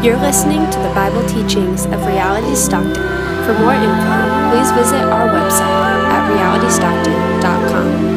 You're listening to the Bible teachings of Reality Stockton. For more info, please visit our website at realitystockton.com.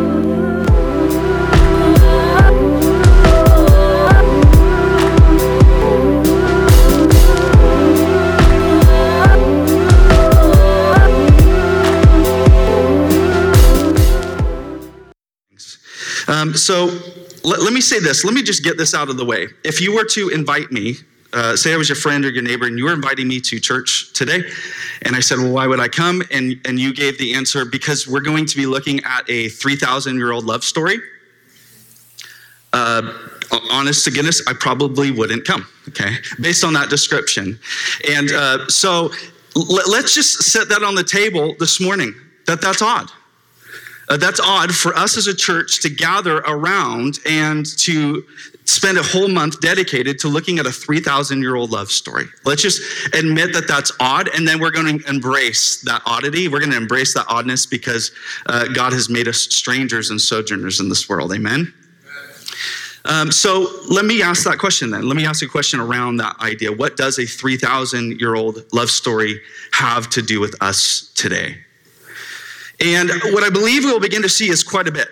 So let me say this. Let me just get this out of the way. If you were to invite me, say I was your friend or your neighbor, and you were inviting me to church today, and I said, well, why would I come? And you gave the answer, because we're going to be looking at a 3,000-year-old love story. Honest to goodness, I probably wouldn't come, okay, based on that description. And so let's just set that on the table this morning, that's odd. That's odd for us as a church to gather around and to spend a whole month dedicated to looking at a 3,000-year-old love story. Let's just admit that that's odd, and then we're going to embrace that oddity. We're going to embrace that oddness because God has made us strangers and sojourners in this world. Amen? So let me ask that question then. Let me ask a question around that idea. What does a 3,000-year-old love story have to do with us today? And what I believe we'll begin to see is quite a bit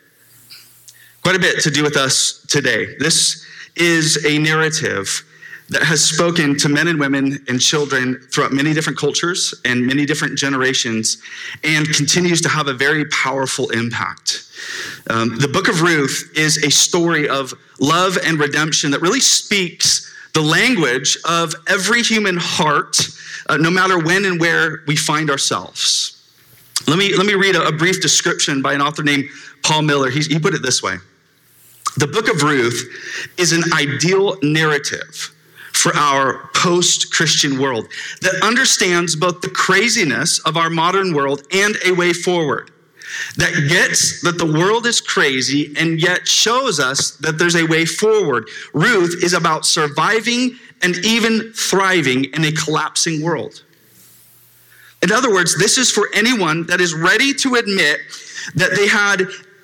to do with us today. This is a narrative that has spoken to men and women and children throughout many different cultures and many different generations, and continues to have a very powerful impact. The book of Ruth is a story of love and redemption that really speaks the language of every human heart, no matter when and where we find ourselves. Let me read a brief description by an author named Paul Miller. He put it this way. The book of Ruth is an ideal narrative for our post-Christian world that understands both the craziness of our modern world and a way forward, that gets that the world is crazy and yet shows us that there's a way forward. Ruth is about surviving and even thriving in a collapsing world. In other words, this is for anyone that is ready to admit that they had,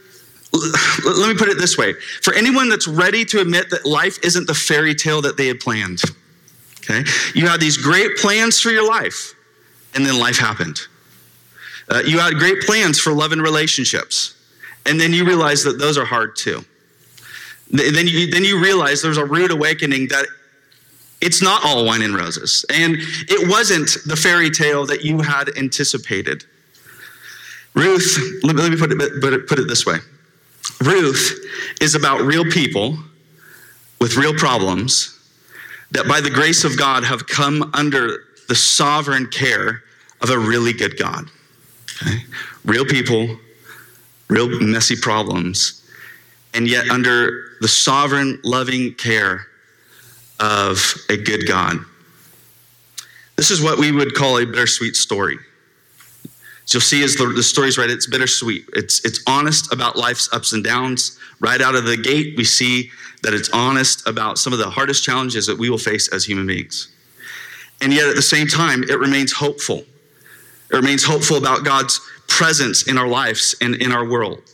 let me put it this way, for anyone that's ready to admit that life isn't the fairy tale that they had planned, okay? You had these great plans for your life, and then life happened. You had great plans for love and relationships, and then you realize that those are hard too. Then you realize there's a rude awakening that it's not all wine and roses, and it wasn't the fairy tale that you had anticipated. Ruth, let me put it this way. Ruth is about real people with real problems that by the grace of God have come under the sovereign care of a really good God. Okay? Real people, real messy problems, and yet under the sovereign loving care of a good God. This is what we would call a bittersweet story. So you'll see as the story's read, it's bittersweet. It's honest about life's ups and downs. Right out of the gate, we see that it's honest about some of the hardest challenges that we will face as human beings. And yet at the same time, it remains hopeful. It remains hopeful about God's presence in our lives and in our world.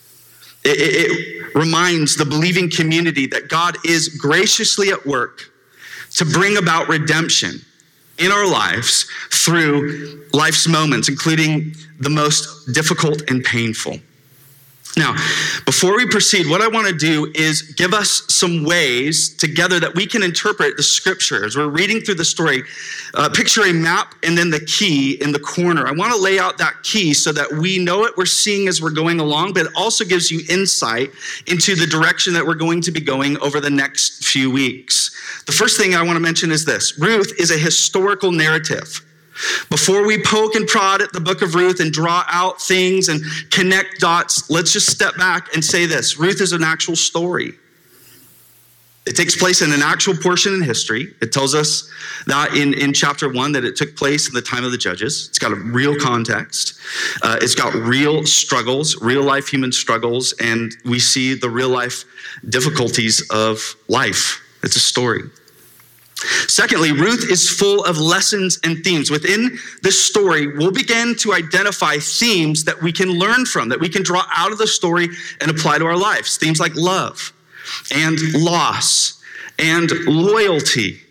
It reminds the believing community that God is graciously at work to bring about redemption in our lives through life's moments, including the most difficult and painful. Now, before we proceed, what I want to do is give us some ways together that we can interpret the scripture. As we're reading through the story, picture a map and then the key in the corner. I want to lay out that key so that we know what we're seeing as we're going along, but it also gives you insight into the direction that we're going to be going over the next few weeks. The first thing I want to mention is this. Ruth is a historical narrative. Before we poke and prod at the book of Ruth and draw out things and connect dots, let's just step back and say this. Ruth is an actual story. It takes place in an actual portion in history. It tells us that in chapter 1 that it took place in the time of the judges. It's got a real context. It's got real struggles, real life human struggles, and we see the real life difficulties of life. It's a story. Secondly, Ruth is full of lessons and themes. Within this story, we'll begin to identify themes that we can learn from, that we can draw out of the story and apply to our lives. Themes like love and loss and loyalty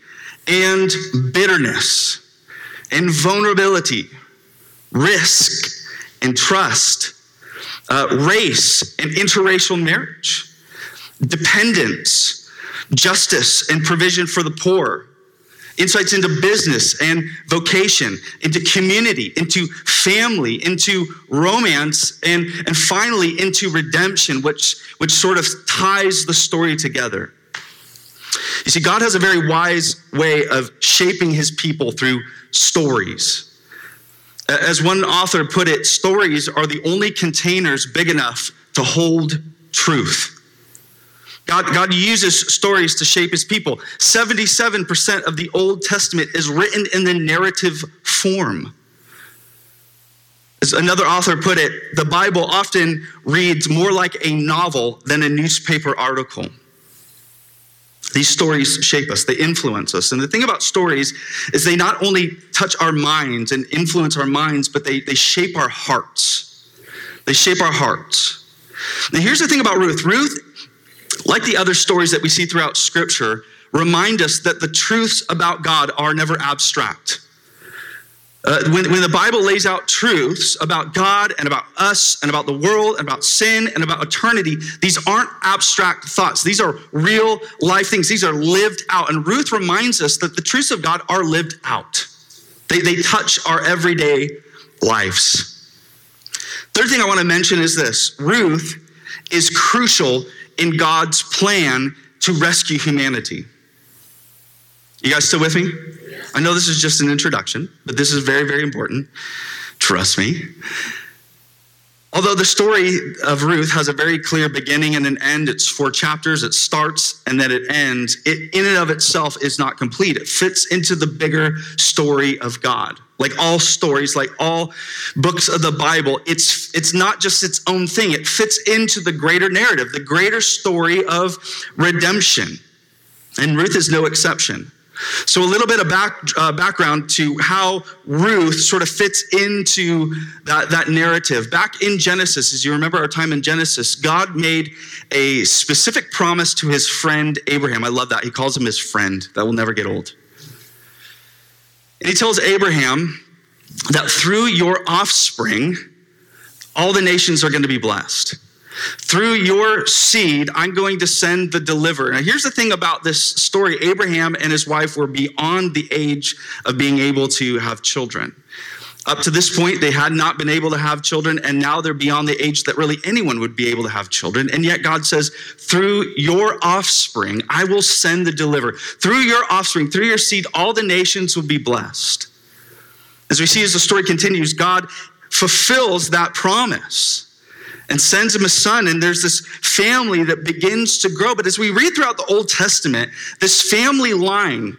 and bitterness and vulnerability, risk and trust, race and interracial marriage, dependence, justice and provision for the poor, insights into business and vocation, into community, into family, into romance, and finally into redemption, which sort of ties the story together. You see, God has a very wise way of shaping his people through stories. As one author put it, stories are the only containers big enough to hold truth. God uses stories to shape his people. 77% of the Old Testament is written in the narrative form. As another author put it, the Bible often reads more like a novel than a newspaper article. These stories shape us, they influence us. And the thing about stories is they not only touch our minds and influence our minds, but they shape our hearts. They shape our hearts. Now here's the thing about Ruth. Ruth, like the other stories that we see throughout Scripture, remind us that the truths about God are never abstract. When the Bible lays out truths about God and about us and about the world and about sin and about eternity, these aren't abstract thoughts. These are real life things. These are lived out. And Ruth reminds us that the truths of God are lived out. They touch our everyday lives. Third thing I want to mention is this. Ruth is crucial in God's plan to rescue humanity. You guys still with me? I know this is just an introduction, but this is very, very important. Trust me. Although the story of Ruth has a very clear beginning and an end, it's 4 chapters, it starts and then it ends, it in and of itself is not complete. It fits into the bigger story of God. Like all stories, like all books of the Bible, it's not just its own thing. It fits into the greater narrative, the greater story of redemption. And Ruth is no exception. So a little bit of background to how Ruth sort of fits into that narrative. Back in Genesis, as you remember our time in Genesis, God made a specific promise to his friend Abraham. I love that. He calls him his friend. That will never get old. And he tells Abraham that through your offspring, all the nations are going to be blessed. Through your seed, I'm going to send the deliverer. Now, here's the thing about this story. Abraham and his wife were beyond the age of being able to have children. Up to this point, they had not been able to have children, and now they're beyond the age that really anyone would be able to have children. And yet God says, through your offspring, I will send the deliverer. Through your offspring, through your seed, all the nations will be blessed. As we see as the story continues, God fulfills that promise and sends him a son, and there's this family that begins to grow. But as we read throughout the Old Testament, this family line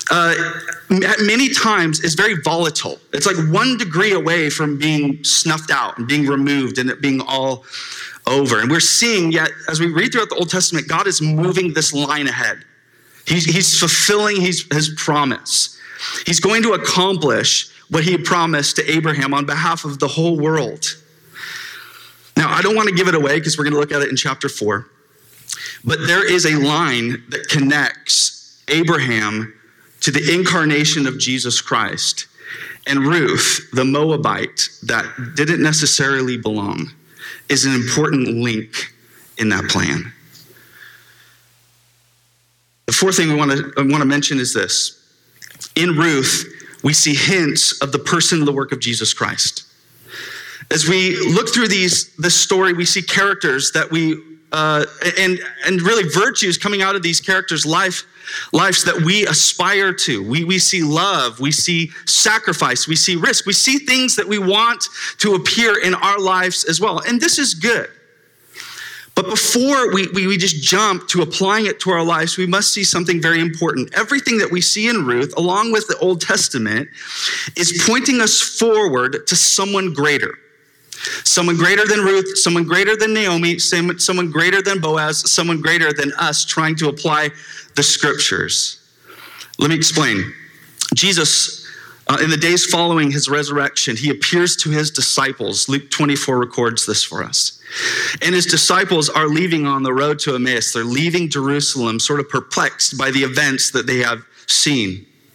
many times is very volatile. It's like 1 degree away from being snuffed out and being removed and it being all over. And we're seeing, yet as we read throughout the Old Testament, God is moving this line ahead. He's fulfilling his promise. He's going to accomplish what he promised to Abraham on behalf of the whole world. Now, I don't want to give it away because we're going to look at it in chapter 4. But there is a line that connects Abraham to the incarnation of Jesus Christ. And Ruth, the Moabite that didn't necessarily belong, is an important link in that plan. The fourth thing I want to mention is this. In Ruth, we see hints of the person and the work of Jesus Christ. As we look through this story, we see characters that and really virtues coming out of these characters' lives that we aspire to. We see love, we see sacrifice, we see risk, we see things that we want to appear in our lives as well. And this is good. But before we just jump to applying it to our lives, we must see something very important. Everything that we see in Ruth, along with the Old Testament, is pointing us forward to someone greater. Someone greater than Ruth, someone greater than Naomi, someone greater than Boaz, someone greater than us trying to apply the scriptures. Let me explain. Jesus, in the days following his resurrection, he appears to his disciples. Luke 24 records this for us. And his disciples are leaving on the road to Emmaus. They're leaving Jerusalem, sort of perplexed by the events that they have seen.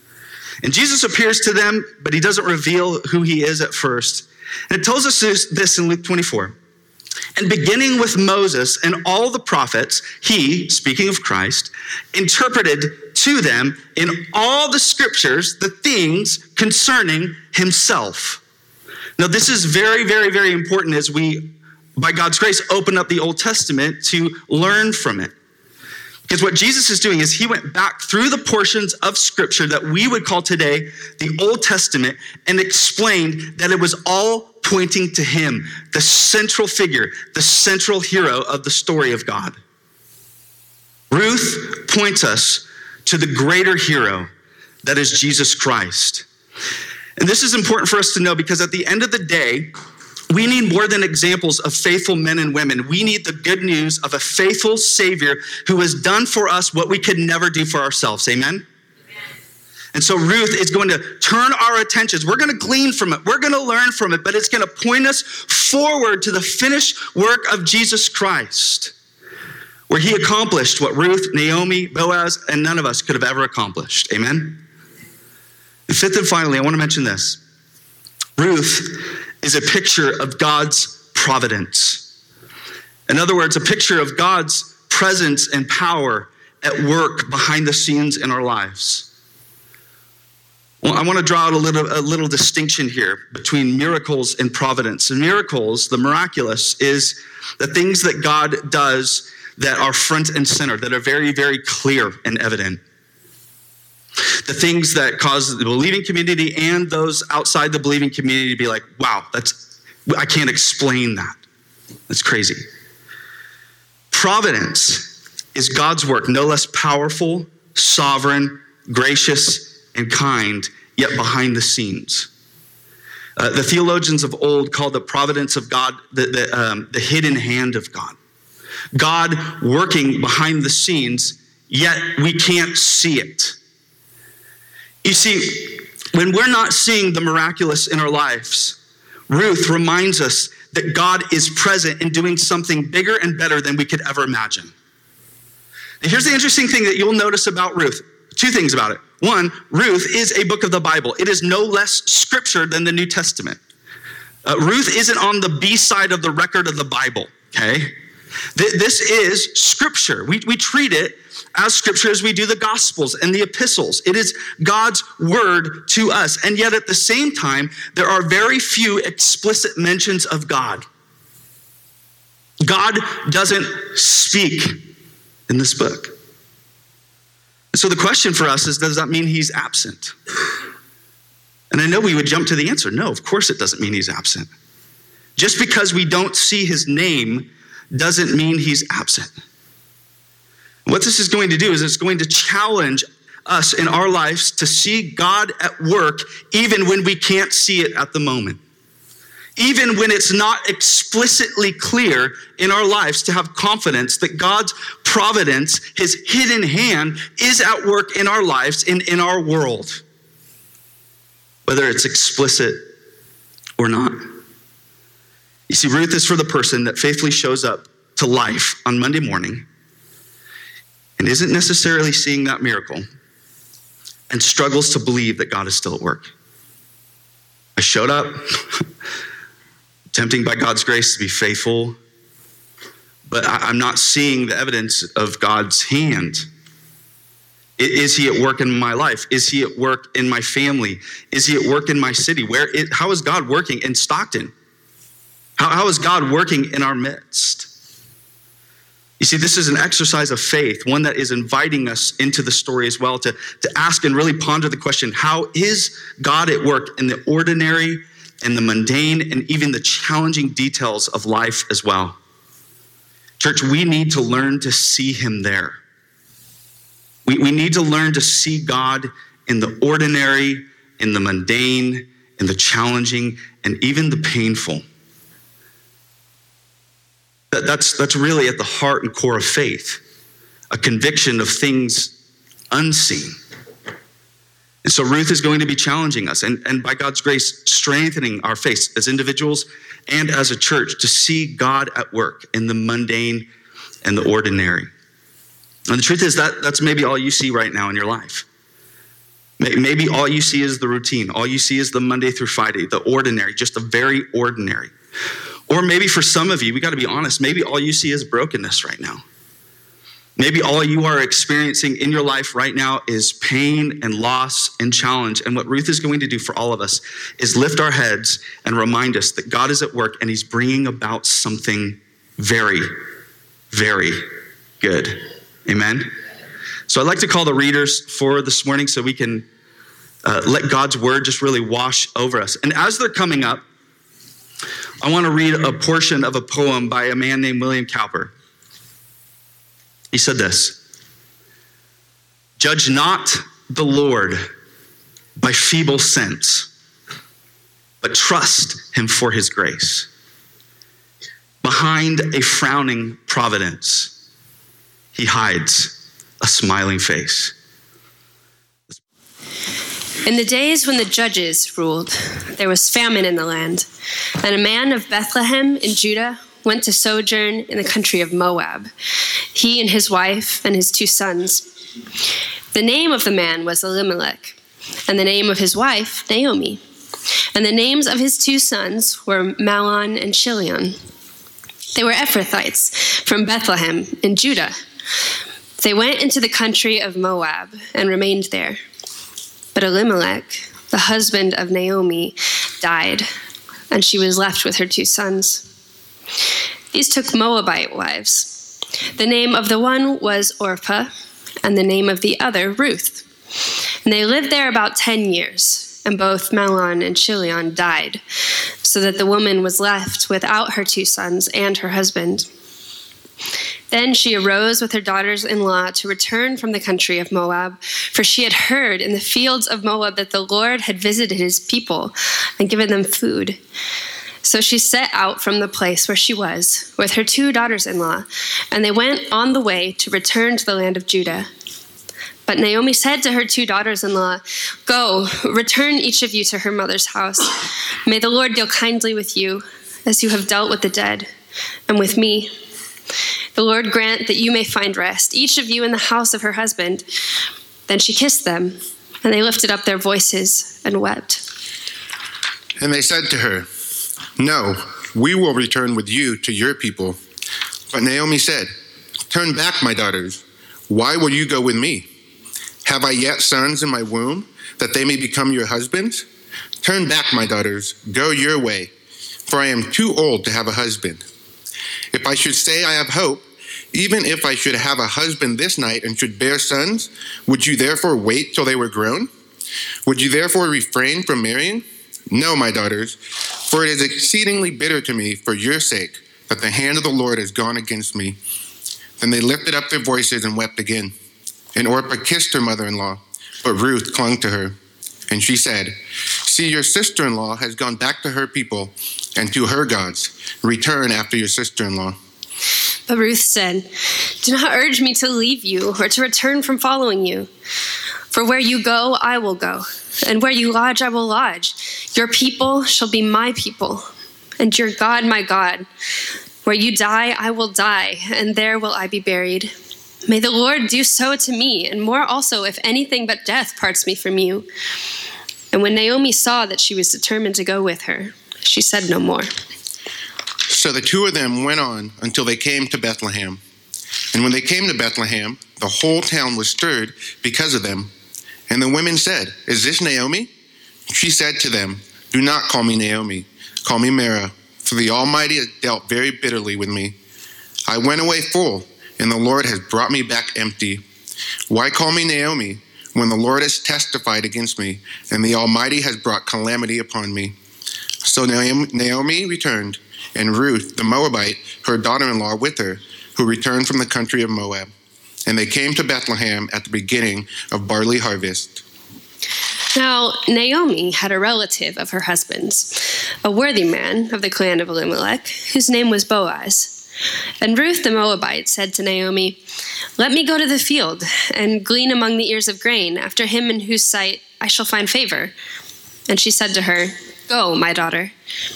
And Jesus appears to them, but he doesn't reveal who he is at first. And it tells us this in Luke 24. And beginning with Moses and all the prophets, he, speaking of Christ, interpreted to them in all the scriptures the things concerning himself. Now, this is very, very, very important as we, by God's grace, open up the Old Testament to learn from it. Because what Jesus is doing is he went back through the portions of scripture that we would call today the Old Testament and explained that it was all pointing to him, the central figure, the central hero of the story of God. Ruth points us to the greater hero that is Jesus Christ. And this is important for us to know because at the end of the day, we need more than examples of faithful men and women. We need the good news of a faithful Savior who has done for us what we could never do for ourselves. Amen? And so Ruth is going to turn our attentions. We're going to glean from it. We're going to learn from it, but it's going to point us forward to the finished work of Jesus Christ, where he accomplished what Ruth, Naomi, Boaz, and none of us could have ever accomplished. Amen? And fifth and finally, I want to mention this. Ruth is a picture of God's providence. In other words, a picture of God's presence and power at work behind the scenes in our lives. Well, I want to draw out a little distinction here between miracles and providence. And miracles, the miraculous, is the things that God does that are front and center, that are very, very clear and evident. The things that cause the believing community and those outside the believing community to be like, wow, I can't explain that. That's crazy. Providence is God's work, no less powerful, sovereign, gracious, and kind, yet behind the scenes. The theologians of old called the providence of God the hidden hand of God. God working behind the scenes, yet we can't see it. You see, when we're not seeing the miraculous in our lives, Ruth reminds us that God is present in doing something bigger and better than we could ever imagine. And here's the interesting thing that you'll notice about Ruth. Two things about it. One, Ruth is a book of the Bible. It is no less scripture than the New Testament. Ruth isn't on the B side of the record of the Bible, okay? This is scripture. We treat it as scripture as we do the Gospels and the epistles. It is God's word to us. And yet at the same time, there are very few explicit mentions of God. God doesn't speak in this book. So the question for us is, does that mean he's absent? And I know we would jump to the answer. No, of course it doesn't mean he's absent. Just because we don't see his name doesn't mean he's absent. What this is going to do is it's going to challenge us in our lives to see God at work even when we can't see it at the moment. Even when it's not explicitly clear in our lives, to have confidence that God's providence, his hidden hand, is at work in our lives and in our world, whether it's explicit or not. You see, Ruth is for the person that faithfully shows up to life on Monday morning and isn't necessarily seeing that miracle and struggles to believe that God is still at work. I showed up, attempting by God's grace to be faithful, but I'm not seeing the evidence of God's hand. Is he at work in my life? Is he at work in my family? Is he at work in my city? How is God working in Stockton? How is God working in our midst? You see, this is an exercise of faith, one that is inviting us into the story as well to ask and really ponder the question, how is God at work in the ordinary and the mundane and even the challenging details of life as well? Church, we need to learn to see him there. We need to learn to see God in the ordinary, in the mundane, in the challenging, and even the painful. That's really at the heart and core of faith, a conviction of things unseen. And so Ruth is going to be challenging us and by God's grace, strengthening our faith as individuals and as a church to see God at work in the mundane and the ordinary. And the truth is that's maybe all you see right now in your life. Maybe all you see is the routine. All you see is the Monday through Friday, the ordinary, just a very ordinary. Or maybe for some of you, we got to be honest, maybe all you see is brokenness right now. Maybe all you are experiencing in your life right now is pain and loss and challenge. And what Ruth is going to do for all of us is lift our heads and remind us that God is at work and he's bringing about something very, very good. Amen? So I'd like to call the readers for this morning so we can let God's word just really wash over us. And as they're coming up, I want to read a portion of a poem by a man named William Cowper. He said this: "Judge not the Lord by feeble sense, but trust him for his grace. Behind a frowning providence, he hides a smiling face." In the days when the judges ruled, there was famine in the land, and a man of Bethlehem in Judah went to sojourn in the country of Moab, he and his wife and his 2 sons. The name of the man was Elimelech, and the name of his wife Naomi, and the names of his 2 sons were Mahlon and Chilion. They were Ephrathites from Bethlehem in Judah. They went into the country of Moab and remained there. But Elimelech, the husband of Naomi, died, and she was left with her 2 sons. These took Moabite wives. The name of the one was Orpah, and the name of the other Ruth. And they lived there about 10 years, and both Mahlon and Chilion died, so that the woman was left without her 2 sons and her husband. Then she arose with her daughters-in-law to return from the country of Moab, for she had heard in the fields of Moab that the Lord had visited his people and given them food. So she set out from the place where she was with her 2 daughters-in-law, and they went on the way to return to the land of Judah. But Naomi said to her 2 daughters-in-law, "Go, return each of you to her mother's house. May the Lord deal kindly with you, as you have dealt with the dead, and with me. The Lord grant that you may find rest, each of you in the house of her husband." Then she kissed them, and they lifted up their voices and wept. And they said to her, "No, we will return with you to your people." But Naomi said, "Turn back, my daughters. Why will you go with me? Have I yet sons in my womb, that they may become your husbands? Turn back, my daughters, go your way, for I am too old to have a husband. If I should say I have hope, even if I should have a husband this night and should bear sons, would you therefore wait till they were grown? Would you therefore refrain from marrying? No, my daughters, for it is exceedingly bitter to me for your sake that the hand of the Lord has gone against me." Then they lifted up their voices and wept again. And Orpah kissed her mother-in-law, but Ruth clung to her. And she said, "See, your sister-in-law has gone back to her people and to her gods. Return after your sister-in-law." But Ruth said, "Do not urge me to leave you or to return from following you. For where you go, I will go, and where you lodge, I will lodge. Your people shall be my people, and your God my God. Where you die, I will die, and there will I be buried. May the Lord do so to me, and more also, if anything but death parts me from you." And when Naomi saw that she was determined to go with her, she said no more. So the 2 of them went on until they came to Bethlehem. And when they came to Bethlehem, the whole town was stirred because of them. And the women said, "Is this Naomi?" She said to them, "Do not call me Naomi, call me Mara, for the Almighty has dealt very bitterly with me. I went away full, and the Lord has brought me back empty. Why call me Naomi, when the Lord has testified against me, and the Almighty has brought calamity upon me?" So Naomi returned, and Ruth, the Moabite, her daughter-in-law, with her, who returned from the country of Moab. And they came to Bethlehem at the beginning of barley harvest. Now, Naomi had a relative of her husband's, a worthy man of the clan of Elimelech, whose name was Boaz. And Ruth the Moabite said to Naomi, "Let me go to the field and glean among the ears of grain after him in whose sight I shall find favor." And she said to her, "Go, my daughter."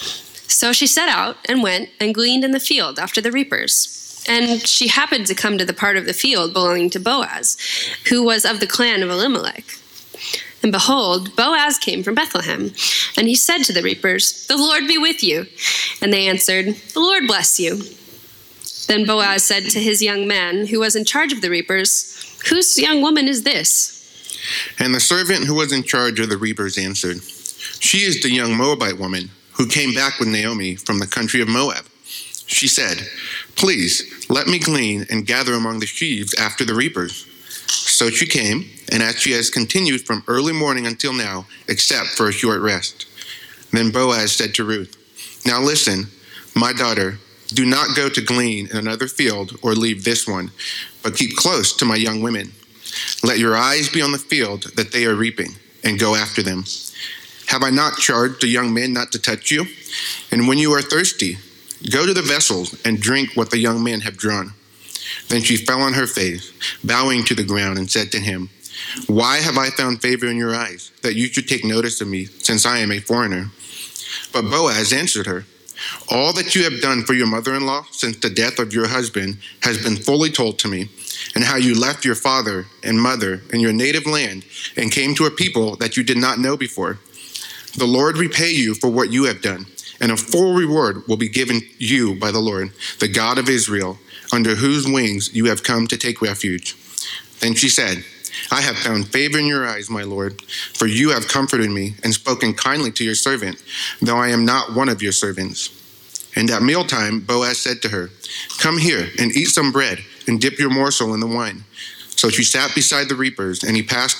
So she set out and went and gleaned in the field after the reapers. And she happened to come to the part of the field belonging to Boaz, who was of the clan of Elimelech. And behold, Boaz came from Bethlehem, and he said to the reapers, "The Lord be with you." And they answered, "The Lord bless you." Then Boaz said to his young man, who was in charge of the reapers, "Whose young woman is this?" And the servant who was in charge of the reapers answered, "She is the young Moabite woman who came back with Naomi from the country of Moab." She said, "Please, let me glean and gather among the sheaves after the reapers." So she came, and as she has continued from early morning until now, except for a short rest. Then Boaz said to Ruth, "Now listen, my daughter, do not go to glean in another field or leave this one, but keep close to my young women. Let your eyes be on the field that they are reaping, and go after them. Have I not charged the young men not to touch you? And when you are thirsty, go to the vessels and drink what the young men have drawn." Then she fell on her face, bowing to the ground, and said to him, "Why have I found favor in your eyes, that you should take notice of me, since I am a foreigner?" But Boaz answered her, "All that you have done for your mother-in-law since the death of your husband has been fully told to me, and how you left your father and mother in your native land and came to a people that you did not know before. The Lord repay you for what you have done, and a full reward will be given you by the Lord, the God of Israel, under whose wings you have come to take refuge." Then she said, "I have found favor in your eyes, my Lord, for you have comforted me and spoken kindly to your servant, though I am not one of your servants." And at mealtime, Boaz said to her, "Come here and eat some bread and dip your morsel in the wine." So she sat beside the reapers, and he passed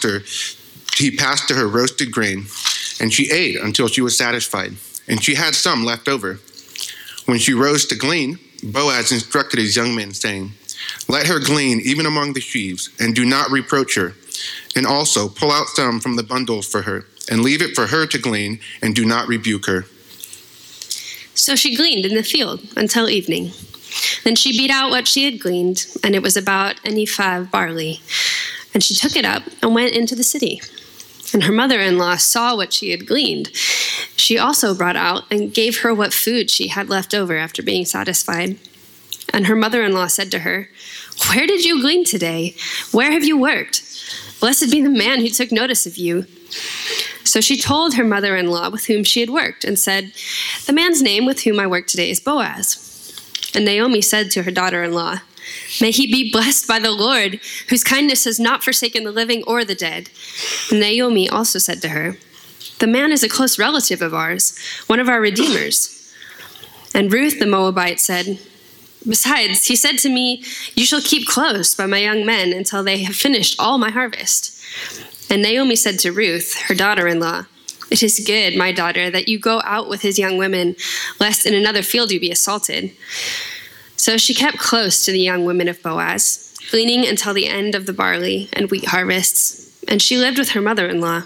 to her roasted grain, and she ate until she was satisfied, and she had some left over. When she rose to glean, Boaz instructed his young men, saying, "Let her glean even among the sheaves, and do not reproach her. And also pull out some from the bundles for her, and leave it for her to glean, and do not rebuke her." So she gleaned in the field until evening. Then she beat out what she had gleaned, and it was about an ephah of barley. And she took it up and went into the city. And her mother-in-law saw what she had gleaned. She also brought out and gave her what food she had left over after being satisfied. And her mother-in-law said to her, "Where did you glean today? Where have you worked? Blessed be the man who took notice of you." So she told her mother-in-law with whom she had worked and said, "The man's name with whom I work today is Boaz." And Naomi said to her daughter-in-law, "May he be blessed by the Lord, whose kindness has not forsaken the living or the dead." And Naomi also said to her, "The man is a close relative of ours, one of our redeemers." And Ruth the Moabite said, "Besides, he said to me, 'You shall keep close by my young men until they have finished all my harvest.'" And Naomi said to Ruth, her daughter-in-law, "It is good, my daughter, that you go out with his young women, lest in another field you be assaulted." So she kept close to the young women of Boaz, gleaning until the end of the barley and wheat harvests, and she lived with her mother-in-law.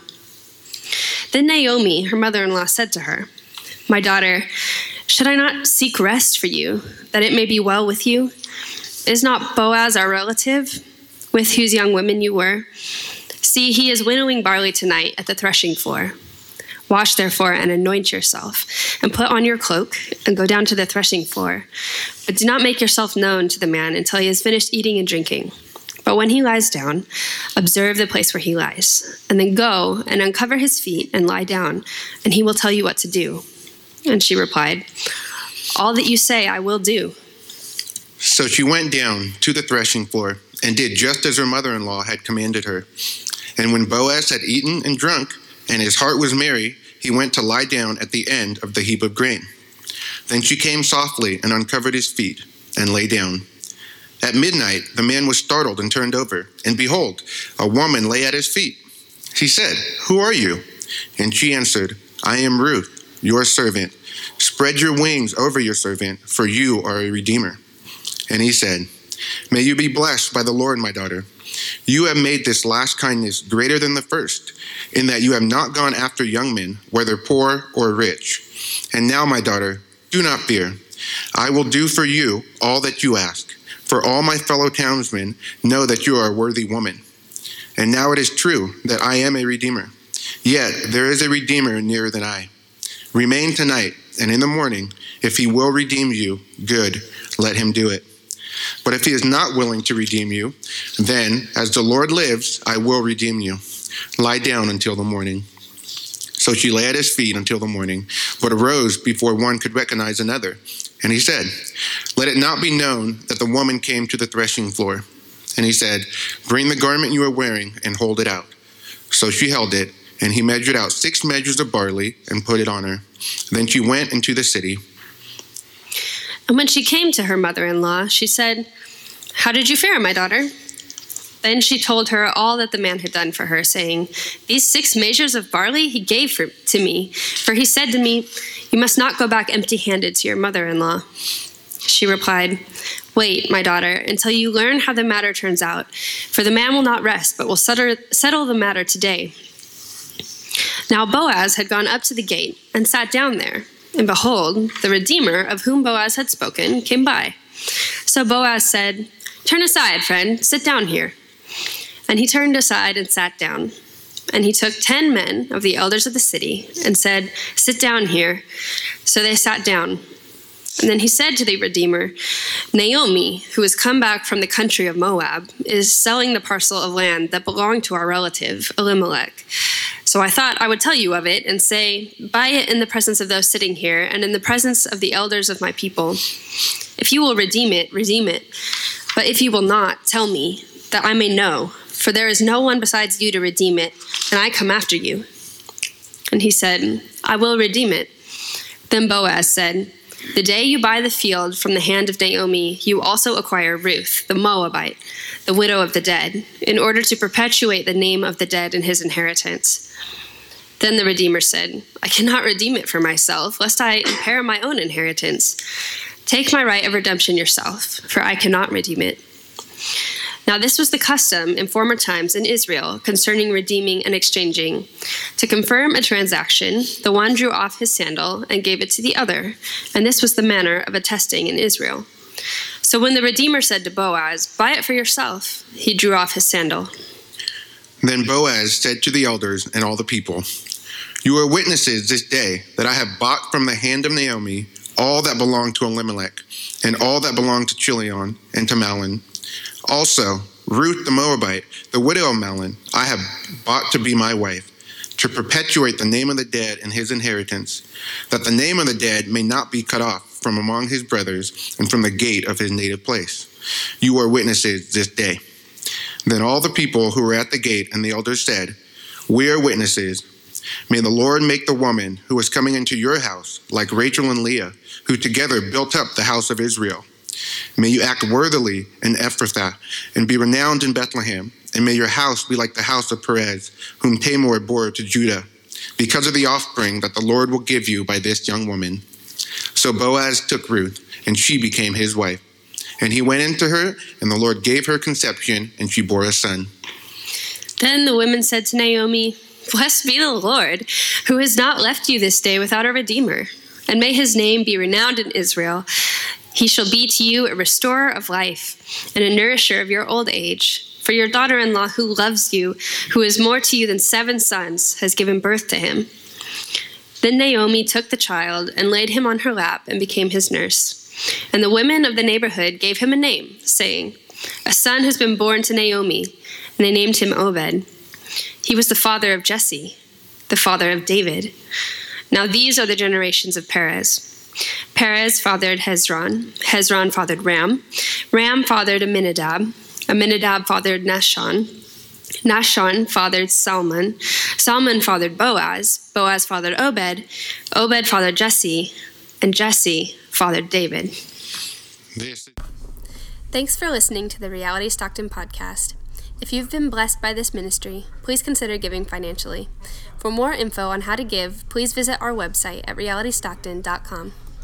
Then Naomi, her mother-in-law, said to her, "My daughter, should I not seek rest for you, that it may be well with you? Is not Boaz our relative, with whose young women you were? See, he is winnowing barley tonight at the threshing floor. Wash, therefore, and anoint yourself, and put on your cloak, and go down to the threshing floor. But do not make yourself known to the man until he has finished eating and drinking. But when he lies down, observe the place where he lies, and then go and uncover his feet and lie down, and he will tell you what to do." And she replied, "All that you say I will do." So she went down to the threshing floor and did just as her mother-in-law had commanded her. And when Boaz had eaten and drunk, and his heart was merry, he went to lie down at the end of the heap of grain. Then she came softly and uncovered his feet and lay down. At midnight, the man was startled and turned over, and behold, a woman lay at his feet. He said, "Who are you?" And she answered, "I am Ruth, your servant. Spread your wings over your servant, for you are a redeemer." And he said, "May you be blessed by the Lord, my daughter. You have made this last kindness greater than the first, in that you have not gone after young men, whether poor or rich. And now, my daughter, do not fear. I will do for you all that you ask, for all my fellow townsmen know that you are a worthy woman. And now it is true that I am a redeemer. Yet there is a redeemer nearer than I. Remain tonight, and in the morning, if he will redeem you, good, let him do it. But if he is not willing to redeem you, then, as the Lord lives, I will redeem you. "Lie down until the morning." So she lay at his feet until the morning, but arose before one could recognize another. And he said, "Let it not be known that the woman came to the threshing floor." And he said, "Bring the garment you are wearing and hold it out." So she held it, and he measured out 6 measures of barley and put it on her. Then she went into the city. And when she came to her mother-in-law, she said, "How did you fare, my daughter?" Then she told her all that the man had done for her, saying, "These 6 measures of barley he gave to me, for he said to me, 'You must not go back empty-handed to your mother-in-law.'" She replied, "Wait, my daughter, until you learn how the matter turns out, for the man will not rest, but will settle the matter today." Now Boaz had gone up to the gate and sat down there, and behold, the Redeemer of whom Boaz had spoken came by. So Boaz said, "Turn aside, friend, sit down here." And he turned aside and sat down. And he took 10 men of the elders of the city and said, "Sit down here." So they sat down. And then he said to the Redeemer, "Naomi, who has come back from the country of Moab, is selling the parcel of land that belonged to our relative, Elimelech. So I thought I would tell you of it and say, buy it in the presence of those sitting here and in the presence of the elders of my people. If you will redeem it, redeem it. But if you will not, tell me, that I may know. For there is no one besides you to redeem it, and I come after you." And he said, "I will redeem it." Then Boaz said, "The day you buy the field from the hand of Naomi, you also acquire Ruth, the Moabite, the widow of the dead, in order to perpetuate the name of the dead in his inheritance." Then the Redeemer said, "I cannot redeem it for myself, lest I impair my own inheritance. Take my right of redemption yourself, for I cannot redeem it." Now this was the custom in former times in Israel concerning redeeming and exchanging. To confirm a transaction, the one drew off his sandal and gave it to the other, and this was the manner of attesting in Israel. So when the Redeemer said to Boaz, "Buy it for yourself," he drew off his sandal. Then Boaz said to the elders and all the people, "You are witnesses this day that I have bought from the hand of Naomi all that belonged to Elimelech, and all that belonged to Chilion and to Mahlon. Also, Ruth the Moabite, the widow of Mahlon, I have bought to be my wife, to perpetuate the name of the dead in his inheritance, that the name of the dead may not be cut off from among his brothers and from the gate of his native place. You are witnesses this day." Then all the people who were at the gate and the elders said, "We are witnesses. May the Lord make the woman who is coming into your house like Rachel and Leah, who together built up the house of Israel. May you act worthily in Ephrathah and be renowned in Bethlehem, and may your house be like the house of Perez, whom Tamar bore to Judah, because of the offspring that the Lord will give you by this young woman." So Boaz took Ruth, and she became his wife. And he went into her, and the Lord gave her conception, and she bore a son. Then the women said to Naomi, "Blessed be the Lord, who has not left you this day without a redeemer. And may his name be renowned in Israel. He shall be to you a restorer of life and a nourisher of your old age. For your daughter-in-law who loves you, who is more to you than 7 sons, has given birth to him." Then Naomi took the child and laid him on her lap and became his nurse. And the women of the neighborhood gave him a name, saying, "A son has been born to Naomi," and they named him Obed. He was the father of Jesse, the father of David. Now these are the generations of Perez. Perez fathered Hezron. Hezron fathered Ram. Ram fathered Amminadab. Amminadab fathered Nahshon. Nahshon fathered Salmon. Salmon fathered Boaz. Boaz fathered Obed. Obed fathered Jesse. And Jesse fathered David. Thanks for listening to the Reality Stockton podcast. If you've been blessed by this ministry, please consider giving financially. For more info on how to give, please visit our website at realitystockton.com.